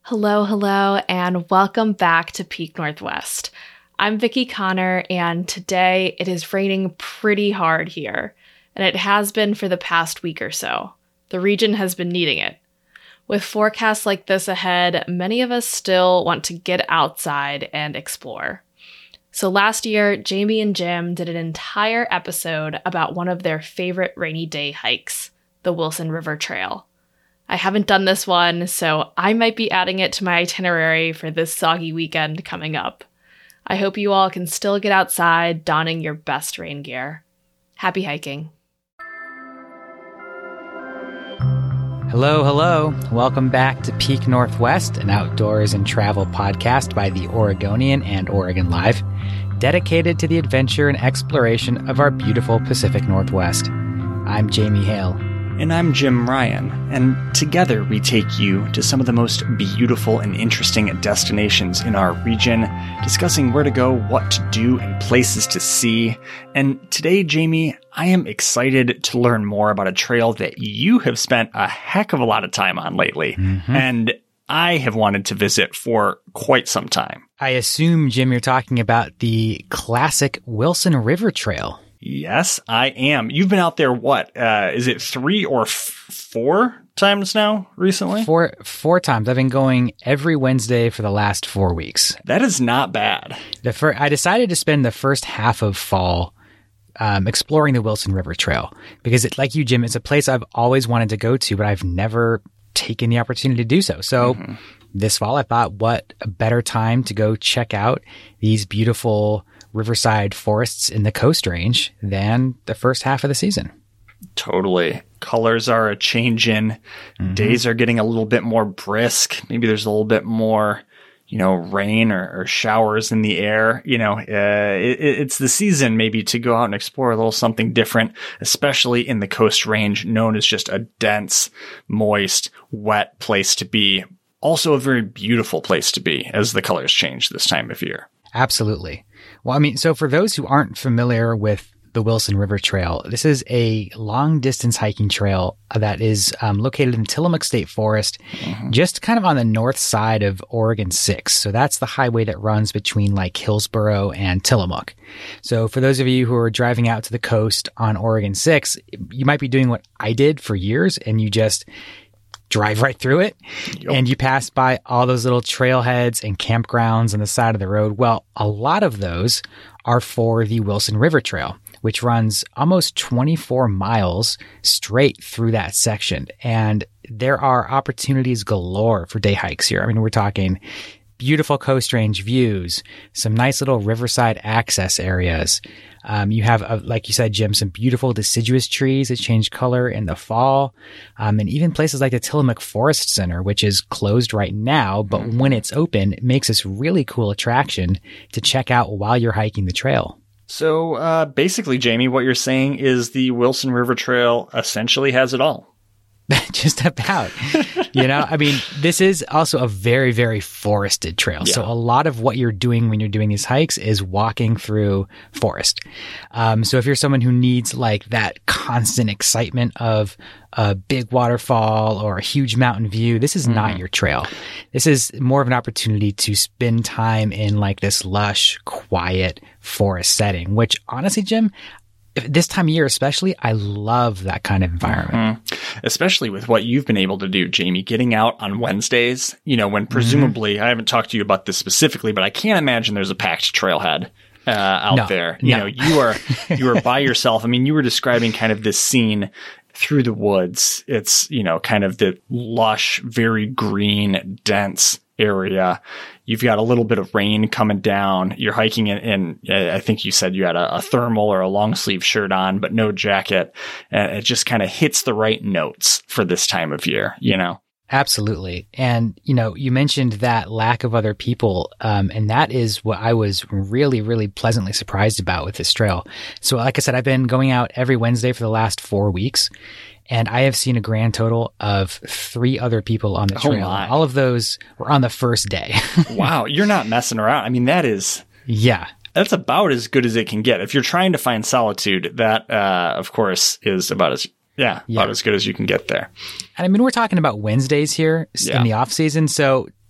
Hello, hello, and welcome back to Peak Northwest. I'm Vicki Connor, and today it is raining pretty hard here, and it has been for the past week or so. The region has been needing it. With forecasts like this ahead, many of us still want to get outside and explore. So last year, Jamie and Jim did an entire episode about one of their favorite rainy day hikes, the Wilson River Trail. I haven't done this one, so I might be adding it to my itinerary for this soggy weekend coming up. I hope you all can still get outside donning your best rain gear. Happy hiking. Hello, hello. Welcome back to Peak Northwest, an outdoors and travel podcast by the Oregonian and Oregon Live, dedicated to the adventure and exploration of our beautiful Pacific Northwest. I'm Jamie Hale. And I'm Jim Ryan, and together we take you to some of the most beautiful and interesting destinations in our region, discussing where to go, what to do, and places to see. And today, Jamie, I am excited to learn more about a trail that you have spent a heck of a lot of time on lately, and I have wanted to visit for quite some time. I assume, Jim, you're talking about the classic Wilson River Trail. Yes, I am. You've been out there, what? Is it 3 or 4 times now recently? Four times. I've been going every Wednesday for the last 4 weeks. That is not bad. I decided to spend the first half of fall exploring the Wilson River Trail because, like you, Jim, it's a place I've always wanted to go to, but I've never taken the opportunity to do so. So this fall, I thought, what a better time to go check out these beautiful riverside forests in the Coast Range than the first half of the season. Totally. Colors are a changing. Days are getting a little bit more brisk. Maybe there's a little bit more, rain or showers in the air. It's the season maybe to go out and explore a little something different, especially in the Coast Range, known as just a dense, moist, wet place to be. Also a very beautiful place to be as the colors change this time of year. Absolutely. Well, so for those who aren't familiar with the Wilson River Trail, this is a long-distance hiking trail that is located in Tillamook State Forest, just kind of on the north side of Oregon 6. So that's the highway that runs between Hillsboro and Tillamook. So for those of you who are driving out to the coast on Oregon 6, you might be doing what I did for years, and you just drive right through it, and you pass by all those little trailheads and campgrounds on the side of the road. Well, a lot of those are for the Wilson River Trail, which runs almost 24 miles straight through that section. And there are opportunities galore for day hikes here. We're talking beautiful Coast Range views, some nice little riverside access areas. You have, like you said, Jim, some beautiful deciduous trees that change color in the fall. And even places like the Tillamook Forest Center, which is closed right now, but when it's open, it makes this really cool attraction to check out while you're hiking the trail. So basically, Jamie, what you're saying is the Wilson River Trail essentially has it all. Just about, this is also a very, very forested trail. Yeah. So a lot of what you're doing when you're doing these hikes is walking through forest. So if you're someone who needs that constant excitement of a big waterfall or a huge mountain view, this is not your trail. This is more of an opportunity to spend time in this lush, quiet forest setting, which honestly, Jim, this time of year especially, I love that kind of environment. Especially with what you've been able to do, Jamie, getting out on Wednesdays, when presumably, I haven't talked to you about this specifically, but I can't imagine there's a packed trailhead out there. You are by yourself. You were describing kind of this scene through the woods. It's, kind of the lush, very green, dense area. You've got a little bit of rain coming down. You're hiking in I think you said you had a thermal or a long sleeve shirt on, but no jacket. It just kind of hits the right notes for this time of year, Absolutely. And, you mentioned that lack of other people. And that is what I was really, really pleasantly surprised about with this trail. So like I said, I've been going out every Wednesday for the last 4 weeks. And I have seen a grand total of 3 other people on the trail. All of those were on the first day. Wow. You're not messing around. That is... Yeah. That's about as good as it can get. If you're trying to find solitude, that, of course, is about as as good as you can get there. And we're talking about Wednesdays here in the off season. So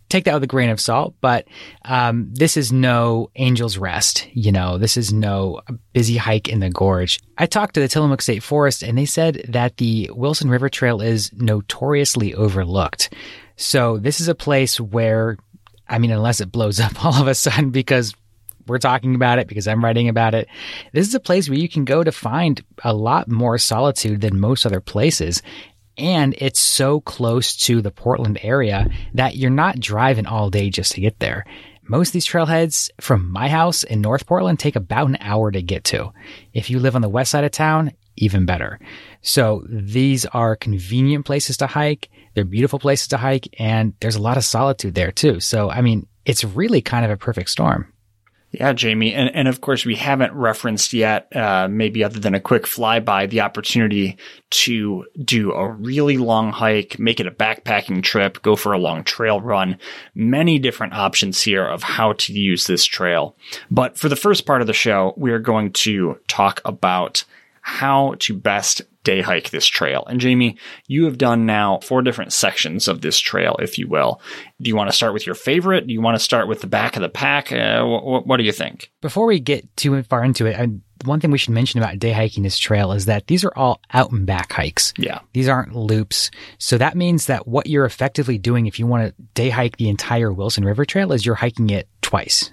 take that with a grain of salt, but this is no Angel's Rest. This is no busy hike in the gorge. I talked to the Tillamook State Forest, and they said that the Wilson River Trail is notoriously overlooked. So this is a place where, unless it blows up all of a sudden because we're talking about it, because I'm writing about it, this is a place where you can go to find a lot more solitude than most other places. And it's so close to the Portland area that you're not driving all day just to get there. Most of these trailheads from my house in North Portland take about an hour to get to. If you live on the west side of town, even better. So these are convenient places to hike. They're beautiful places to hike, and there's a lot of solitude there too. So, it's really kind of a perfect storm. Yeah, Jamie. And of course, we haven't referenced yet, maybe other than a quick flyby, the opportunity to do a really long hike, make it a backpacking trip, go for a long trail run. Many different options here of how to use this trail. But for the first part of the show, we are going to talk about how to best day hike this trail. And Jamie, you have done now 4 different sections of this trail, if you will. Do you want to start with your favorite? Do you want to start with the back of the pack? What do you think? Before we get too far into it, one thing we should mention about day hiking this trail is that these are all out and back hikes. Yeah. These aren't loops. So that means that what you're effectively doing if you want to day hike the entire Wilson River Trail is you're hiking it twice,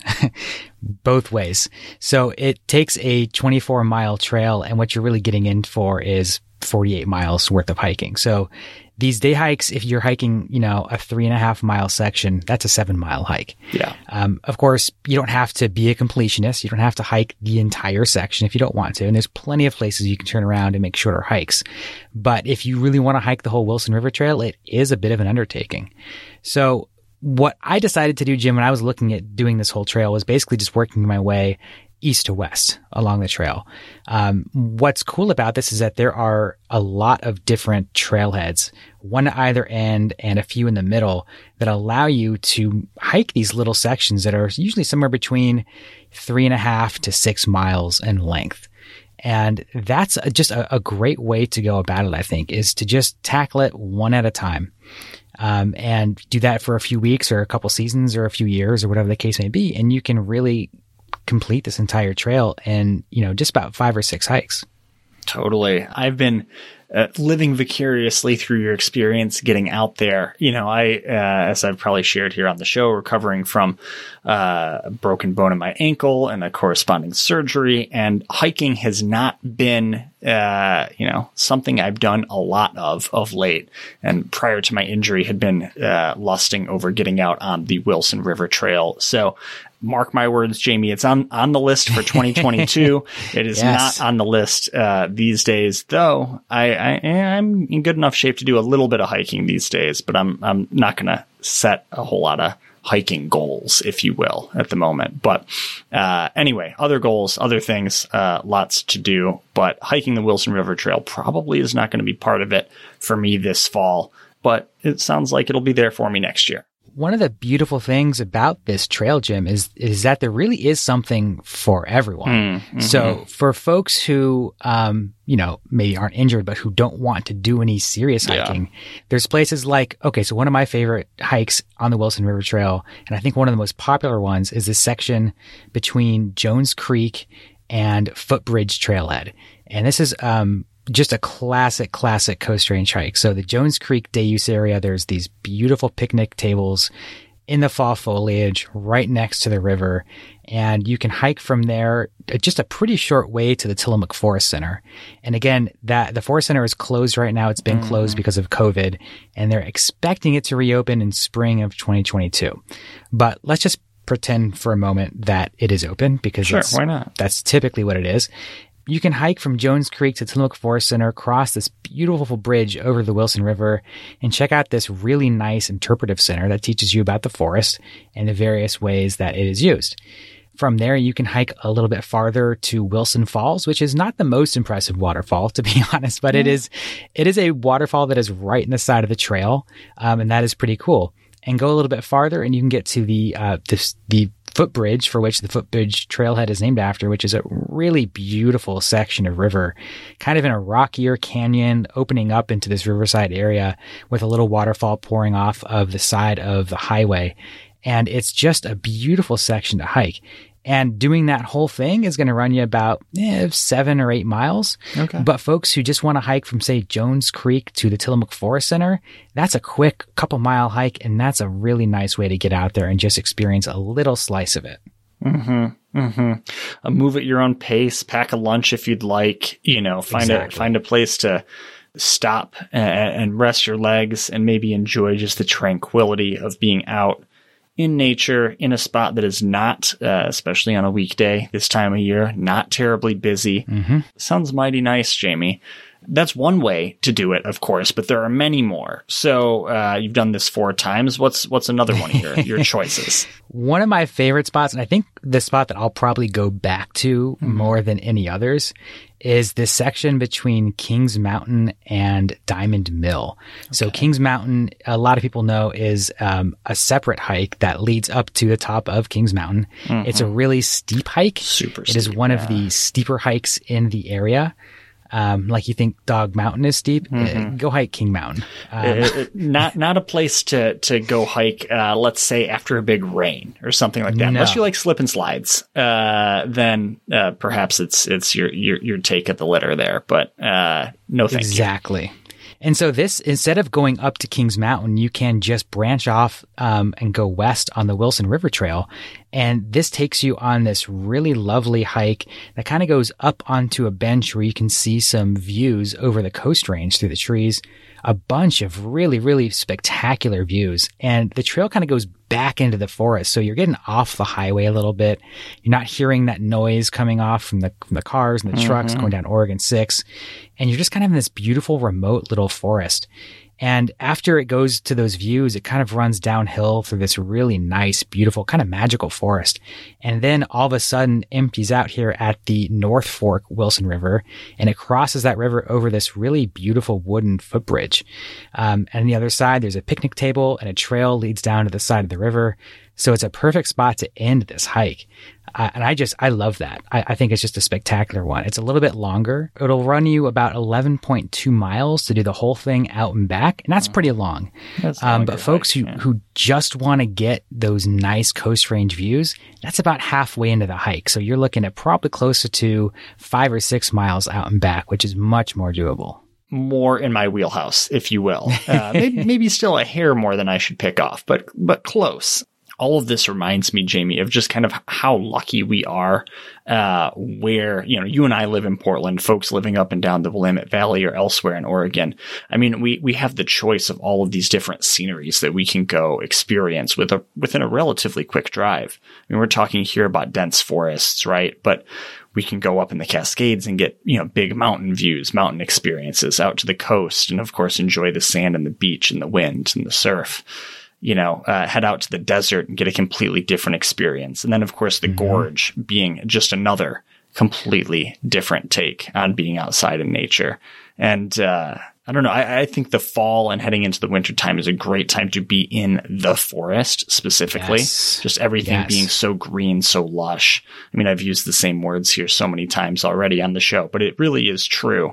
both ways. So it takes a 24-mile trail, and what you're really getting in for is 48 miles worth of hiking. So these day hikes, if you're hiking, a 3.5-mile section, that's a 7-mile hike. Yeah. Of course, you don't have to be a completionist. You don't have to hike the entire section if you don't want to. And there's plenty of places you can turn around and make shorter hikes. But if you really want to hike the whole Wilson River Trail, it is a bit of an undertaking. So what I decided to do, Jim, when I was looking at doing this whole trail was basically just working my way east to west along the trail. What's cool about this is that there are a lot of different trailheads, one at either end and a few in the middle, that allow you to hike these little sections that are usually somewhere between 3.5 to 6 miles in length. And that's just a great way to go about it, I think, is to just tackle it one at a time. And do that for a few weeks or a couple seasons or a few years or whatever the case may be. And you can really complete this entire trail in, just about 5 or 6 hikes. Totally. I've been living vicariously through your experience getting out there. As I've probably shared here on the show, recovering from a broken bone in my ankle and a corresponding surgery, and hiking has not been, something I've done a lot of late. And prior to my injury had been lusting over getting out on the Wilson River Trail. So mark my words, Jamie, it's on the list for 2022. It is Yes. not on the list these days, though. I'm in good enough shape to do a little bit of hiking these days, but I'm not going to set a whole lot of hiking goals, if you will, at the moment. But anyway, other goals, other things, lots to do. But hiking the Wilson River Trail probably is not going to be part of it for me this fall, but it sounds like it'll be there for me next year. One of the beautiful things about this trail, Jim, is that there really is something for everyone. Mm-hmm. So for folks who, maybe aren't injured, but who don't want to do any serious hiking, there's places like, so one of my favorite hikes on the Wilson River Trail, and I think one of the most popular ones, is this section between Jones Creek and Footbridge Trailhead. And this is, just a classic Coast Range hike. So the Jones Creek day use area, there's these beautiful picnic tables in the fall foliage right next to the river. And you can hike from there just a pretty short way to the Tillamook Forest Center. And again, the Forest Center is closed right now. It's been closed because of COVID, and they're expecting it to reopen in spring of 2022. But let's just pretend for a moment that it is open, because why not? That's typically what it is. You can hike from Jones Creek to Tillamook Forest Center, cross this beautiful bridge over the Wilson River, and check out this really nice interpretive center that teaches you about the forest and the various ways that it is used. From there, you can hike a little bit farther to Wilson Falls, which is not the most impressive waterfall, to be honest, but it is a waterfall that is right in the side of the trail, and that is pretty cool. And go a little bit farther, and you can get to the footbridge, for which the footbridge trailhead is named after, which is a really beautiful section of river, kind of in a rockier canyon opening up into this riverside area with a little waterfall pouring off of the side of the highway. And it's just a beautiful section to hike. And doing that whole thing is going to run you about 7 or 8 miles. Okay. But folks who just want to hike from, say, Jones Creek to the Tillamook Forest Center, that's a quick couple mile hike. And that's a really nice way to get out there and just experience a little slice of it. Mm-hmm. Mm-hmm. Move at your own pace, pack a lunch if you'd like, find a place to stop and rest your legs and maybe enjoy just the tranquility of being out in nature, in a spot that is not, especially on a weekday this time of year, not terribly busy. Mm-hmm. Sounds mighty nice, Jamie. That's one way to do it, of course, but there are many more. So you've done this 4 times. What's another one of your choices? One of my favorite spots, and I think the spot that I'll probably go back to more than any others, is this section between Kings Mountain and Diamond Mill. Okay. So Kings Mountain, a lot of people know, is a separate hike that leads up to the top of Kings Mountain. Mm-hmm. It's a really steep hike. Super steep. It is one of the steeper hikes in the area. Like you think Dog Mountain is steep, go hike King Mountain. Not a place to go hike, let's say after a big rain or something like that. No. Unless you like slip and slides, then perhaps it's your take at the litter there. But no, thank you. Exactly. And so this, instead of going up to Kings Mountain, you can just branch off and go west on the Wilson River Trail. And this takes you on this really lovely hike that kind of goes up onto a bench where you can see some views over the Coast Range through the trees. A bunch of really, really spectacular views. And the trail kind of goes back into the forest. So you're getting off the highway a little bit. You're not hearing that noise coming off from the cars and the trucks going down Oregon 6. And you're just kind of in this beautiful, remote little forest. And after it goes to those views, it kind of runs downhill through this really nice, beautiful, kind of magical forest. And then all of a sudden empties out here at the North Fork Wilson River, and it crosses that river over this really beautiful wooden footbridge. And on the other side, there's a picnic table and a trail leads down to the side of the river. So it's a perfect spot to end this hike. And I love that. I think it's just a spectacular one. It's a little bit longer. It'll run you about 11.2 miles to do the whole thing out and back. And that's pretty long. But folks who just want to get those nice Coast Range views, that's about halfway into the hike. So you're looking at probably closer to 5 or 6 miles out and back, which is much more doable. More in my wheelhouse, if you will. Maybe still a hair more than I should pick off, but close. All of this reminds me, Jamie, of just kind of how lucky we are, where, you and I live in Portland, folks living up and down the Willamette Valley or elsewhere in Oregon. I mean, we have the choice of all of these different sceneries that we can go experience within a relatively quick drive. I mean, we're talking here about dense forests, right? But we can go up in the Cascades and get, big mountain views, mountain experiences out to the coast. And of course, enjoy the sand and the beach and the wind and the surf. Head out to the desert and get a completely different experience. And then, of course, the gorge being just another completely different take on being outside in nature. And I don't know. I think the fall and heading into the winter time is a great time to be in the forest specifically. Yes. Just everything being so green, so lush. I mean, I've used the same words here so many times already on the show, but it really is true.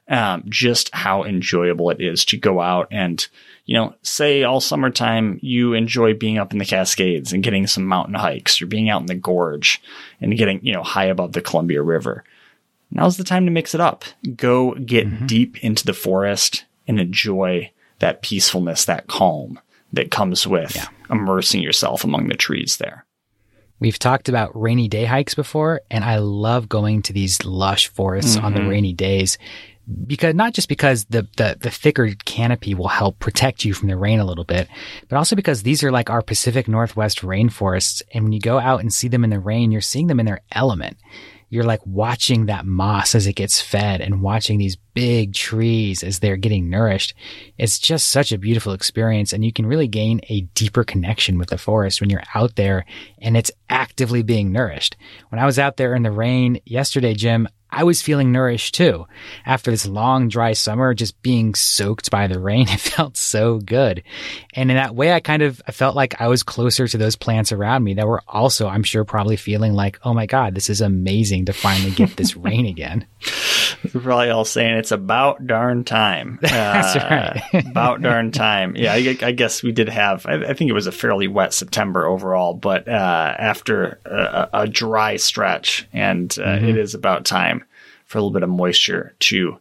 Just how enjoyable it is to go out and, say all summertime you enjoy being up in the Cascades and getting some mountain hikes or being out in the gorge and getting, high above the Columbia River. Now's the time to mix it up. Go get deep into the forest and enjoy that peacefulness, that calm that comes with immersing yourself among the trees there. We've talked about rainy day hikes before, and I love going to these lush forests on the rainy days. Because not just because the thicker canopy will help protect you from the rain a little bit, but also because these are like our Pacific Northwest rainforests. And when you go out and see them in the rain, you're seeing them in their element. You're like watching that moss as it gets fed and watching these big trees as they're getting nourished. It's just such a beautiful experience. And you can really gain a deeper connection with the forest when you're out there and it's actively being nourished. When I was out there in the rain yesterday, Jim, I was feeling nourished too. After this long, dry summer, just being soaked by the rain, it felt so good. And in that way, I felt like I was closer to those plants around me that were also, I'm sure, probably feeling like, oh my God, this is amazing to finally get this rain again. We're probably all saying it's about darn time. That's right. About darn time. Yeah, I guess we did have, I think it was a fairly wet September overall, but after a dry stretch, and it is about time for a little bit of moisture to,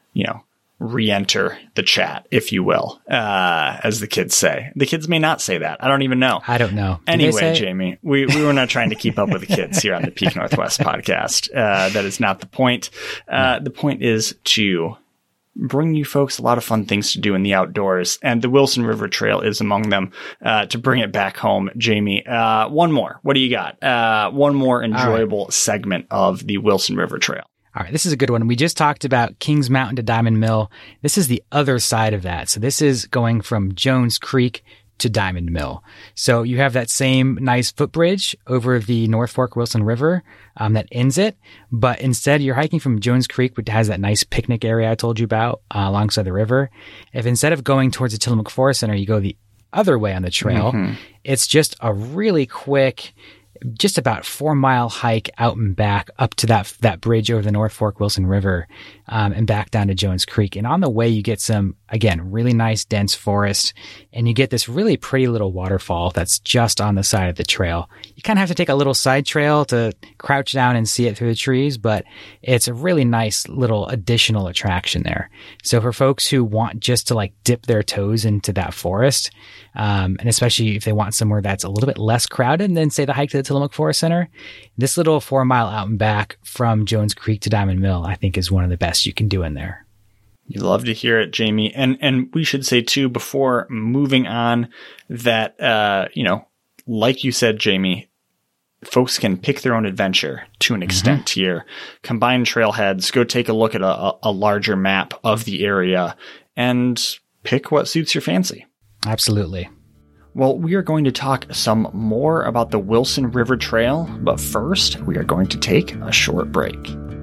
re-enter the chat, if you will, as the kids say. The kids may not say that. I don't even know. I don't know. Anyway, Jamie, we were not trying to keep up with the kids here on the Peak Northwest podcast. That is not the point. The point is to bring you folks a lot of fun things to do in the outdoors, and the Wilson River Trail is among them. To bring it back home, Jamie, one more. What do you got? One more enjoyable segment of the Wilson River Trail. All right, this is a good one. We just talked about Kings Mountain to Diamond Mill. This is the other side of that. So this is going from Jones Creek to Diamond Mill. So you have that same nice footbridge over the North Fork Wilson River that ends it. But instead, you're hiking from Jones Creek, which has that nice picnic area I told you about alongside the river. If instead of going towards the Tillamook Forest Center, you go the other way on the trail, it's just a really quick, just about 4-mile hike out and back up to that bridge over the North Fork Wilson River, and back down to Jones Creek. And on the way, you get some, again, really nice dense forest, and you get this really pretty little waterfall that's just on the side of the trail. You kind of have to take a little side trail to crouch down and see it through the trees, but it's a really nice little additional attraction there. So for folks who want just to dip their toes into that forest, and especially if they want somewhere that's a little bit less crowded than, say, the hike to the Tillamook Forest Center, this little 4-mile out and back from Jones Creek to Diamond Mill, I think, is one of the best you can do in there. You love to hear it, Jamie. And we should say, too, before moving on, that, like you said, Jamie, folks can pick their own adventure to an extent here. Combine trailheads, go take a look at a larger map of the area, and pick what suits your fancy. Absolutely. Well, we are going to talk some more about the Wilson River Trail, but first, we are going to take a short break.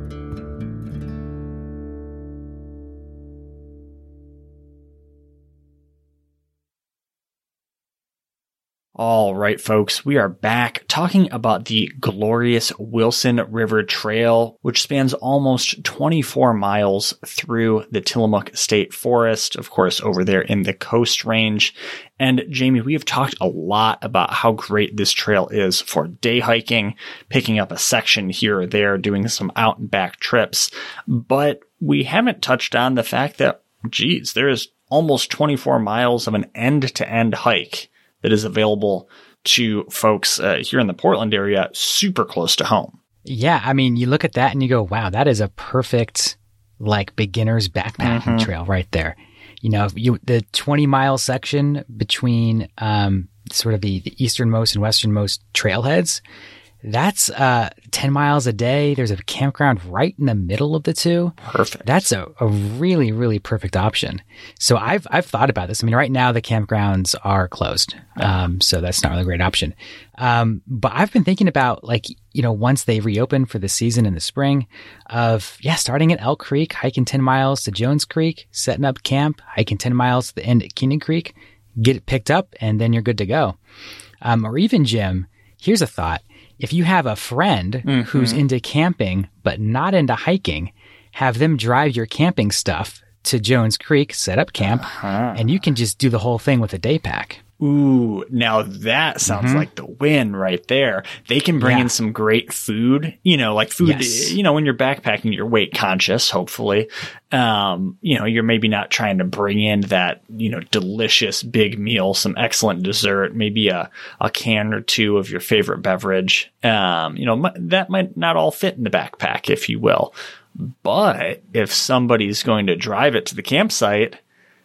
All right, folks, we are back talking about the glorious Wilson River Trail, which spans almost 24 miles through the Tillamook State Forest, of course, over there in the Coast Range. And Jamie, we have talked a lot about how great this trail is for day hiking, picking up a section here or there, doing some out and back trips. But we haven't touched on the fact that, there is almost 24 miles of an end-to-end hike that is available to folks here in the Portland area, super close to home. Yeah, I mean, you look at that and you go, wow, that is a perfect beginner's backpacking trail right there. The 20-mile section between sort of the easternmost and westernmost trailheads, that's 10 miles a day. There's a campground right in the middle of the two. Perfect. That's a really, really perfect option. So I've thought about this. I mean, right now the campgrounds are closed. So that's not really a great option. But I've been thinking about once they reopen for the season in the spring of, starting at Elk Creek, hiking 10 miles to Jones Creek, setting up camp, hiking 10 miles to the end at Keenan Creek, get it picked up, and then you're good to go. Or even, Jim, here's a thought. If you have a friend who's into camping but not into hiking, have them drive your camping stuff to Jones Creek, set up camp, and you can just do the whole thing with a day pack. Ooh, now that sounds like the win right there. They can bring in some great food, food, when you're backpacking, you're weight conscious, hopefully. You're maybe not trying to bring in that, delicious big meal, some excellent dessert, maybe a can or two of your favorite beverage. That might not all fit in the backpack, if you will. But if somebody's going to drive it to the campsite,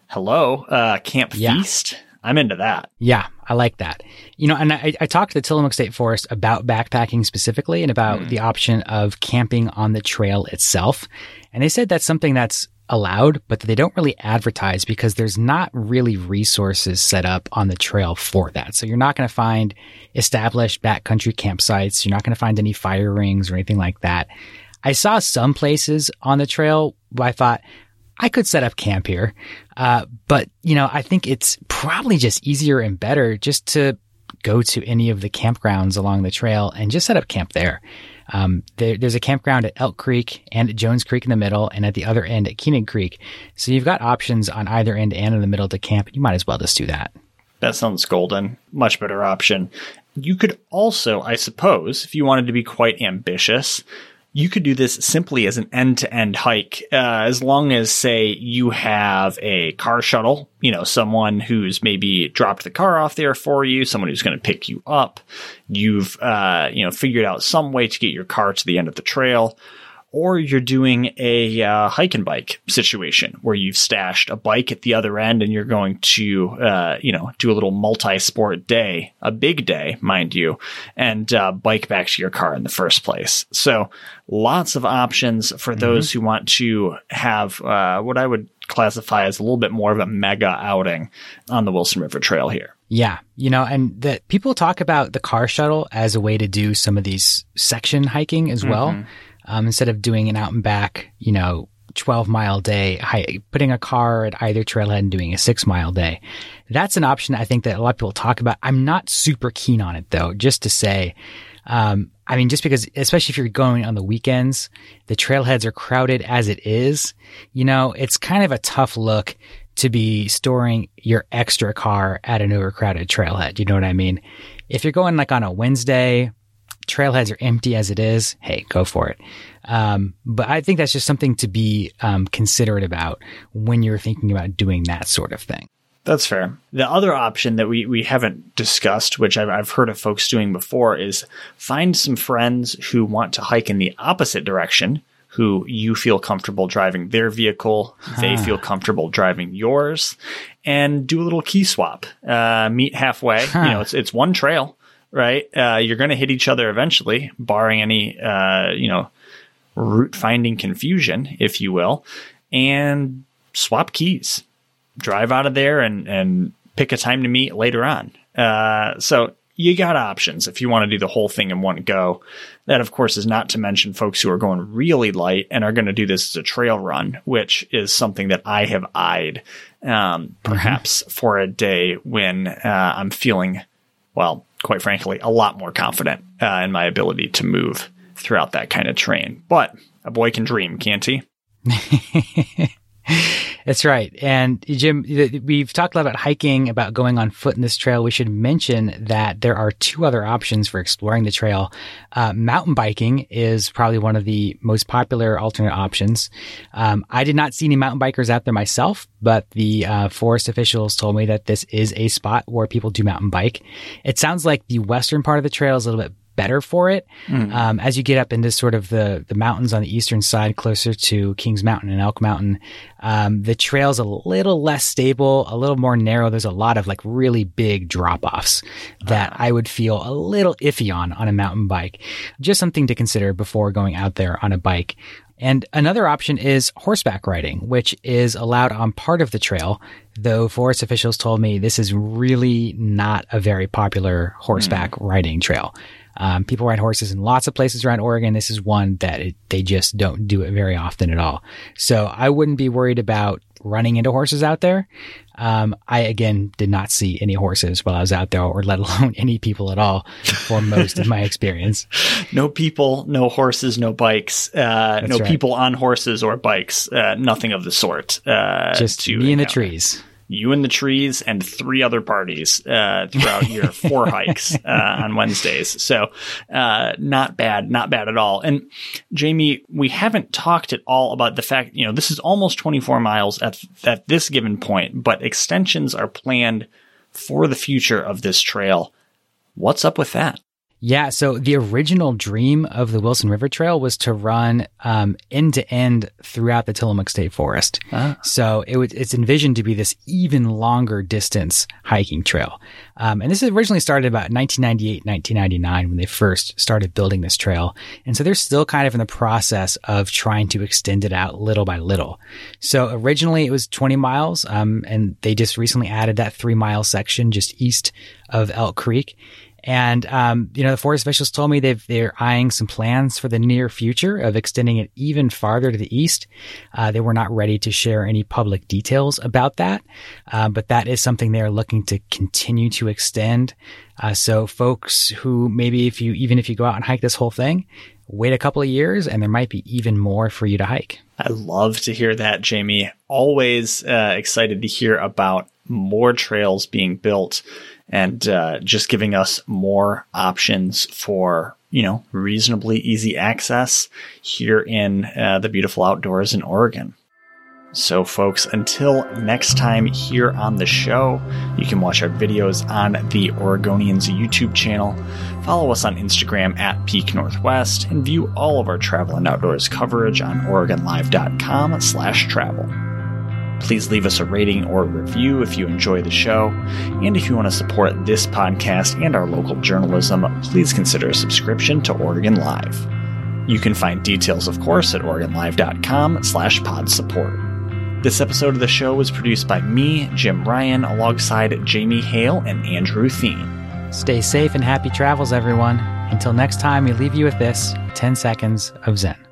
camp feast. I'm into that. Yeah, I like that. And I talked to the Tillamook State Forest about backpacking specifically and about the option of camping on the trail itself. And they said that's something that's allowed, but they don't really advertise because there's not really resources set up on the trail for that. So you're not going to find established backcountry campsites. You're not going to find any fire rings or anything like that. I saw some places on the trail where I thought I could set up camp here. But, I think it's probably just easier and better just to go to any of the campgrounds along the trail and just set up camp there. There's a campground at Elk Creek and at Jones Creek in the middle, and at the other end at Keenan Creek. So you've got options on either end and in the middle to camp. You might as well just do that. That sounds golden. Much better option. You could also, I suppose, if you wanted to be quite ambitious, you could do this simply as an end-to-end hike, as long as, say, you have a car shuttle, someone who's maybe dropped the car off there for you, someone who's going to pick you up. You've, figured out some way to get your car to the end of the trail. Or you're doing a hike and bike situation where you've stashed a bike at the other end and you're going to, do a little multi-sport day, a big day, mind you, and bike back to your car in the first place. So lots of options for those who want to have what I would classify as a little bit more of a mega outing on the Wilson River Trail here. Yeah. And that people talk about the car shuttle as a way to do some of these section hiking as well. Instead of doing an out and back, 12-mile day, putting a car at either trailhead and doing a 6-mile day. That's an option I think that a lot of people talk about. I'm not super keen on it though, just to say, just because, especially if you're going on the weekends, the trailheads are crowded as it is. It's kind of a tough look to be storing your extra car at an overcrowded trailhead. You know what I mean? If you're going like on a Wednesday, trailheads are empty as it is, hey, go for it. But I think that's just something to be considerate about when you're thinking about doing that sort of thing. That's fair. The other option that we haven't discussed, which I've heard of folks doing before, is find some friends who want to hike in the opposite direction, who you feel comfortable driving their vehicle, they feel comfortable driving yours, and do a little key swap. Meet halfway. It's one trail. Right. You're going to hit each other eventually, barring any, route finding confusion, if you will, and swap keys, drive out of there and pick a time to meet later on. So you got options if you want to do the whole thing in one go. That, of course, is not to mention folks who are going really light and are going to do this as a trail run, which is something that I have eyed, perhaps for a day when I'm feeling, quite frankly, a lot more confident in my ability to move throughout that kind of terrain. But a boy can dream, can't he? That's right. And Jim, we've talked a lot about hiking, about going on foot in this trail. We should mention that there are two other options for exploring the trail. Mountain biking is probably one of the most popular alternate options. I did not see any mountain bikers out there myself, but the forest officials told me that this is a spot where people do mountain bike. It sounds like the western part of the trail is a little bit better for it. As you get up into sort of the mountains on the eastern side, closer to Kings Mountain and Elk Mountain, the trail's a little less stable, a little more narrow. There's a lot of like really big drop-offs that I would feel a little iffy on a mountain bike. Just something to consider before going out there on a bike. And another option is horseback riding, which is allowed on part of the trail, though forest officials told me this is really not a very popular horseback riding trail. People ride horses in lots of places around Oregon. This is one that they just don't do it very often at all. So I wouldn't be worried about running into horses out there. I, again, did not see any horses while I was out there, or let alone any people at all for most of my experience. No people, no horses, no bikes, no people on horses or bikes, nothing of the sort. Just me and the trees. You and the trees and 3 other parties throughout your 4 hikes on Wednesdays. So not bad at all. And Jamie, we haven't talked at all about the fact, this is almost 24 miles at this given point, but extensions are planned for the future of this trail. What's up with that? Yeah, so the original dream of the Wilson River Trail was to run end to end throughout the Tillamook State Forest. So it's envisioned to be this even longer distance hiking trail. And this originally started about 1998, 1999 when they first started building this trail. And so they're still kind of in the process of trying to extend it out little by little. So originally it was 20 miles, and they just recently added that 3-mile section just east of Elk Creek. And, the forest officials told me they're eyeing some plans for the near future of extending it even farther to the east. They were not ready to share any public details about that, but that is something they're looking to continue to extend. So folks who maybe if you go out and hike this whole thing, wait a couple of years and there might be even more for you to hike. I love to hear that, Jamie. Always excited to hear about more trails being built and just giving us more options for, reasonably easy access here in the beautiful outdoors in Oregon. So folks, until next time here on the show, you can watch our videos on the Oregonians YouTube channel, follow us on Instagram at Peak Northwest, and view all of our travel and outdoors coverage on OregonLive.com/travel. Please leave us a rating or review if you enjoy the show. And if you want to support this podcast and our local journalism, please consider a subscription to Oregon Live. You can find details, of course, at OregonLive.com/pod support. This episode of the show was produced by me, Jim Ryan, alongside Jamie Hale and Andrew Thien. Stay safe and happy travels, everyone. Until next time, we leave you with this 10 seconds of Zen.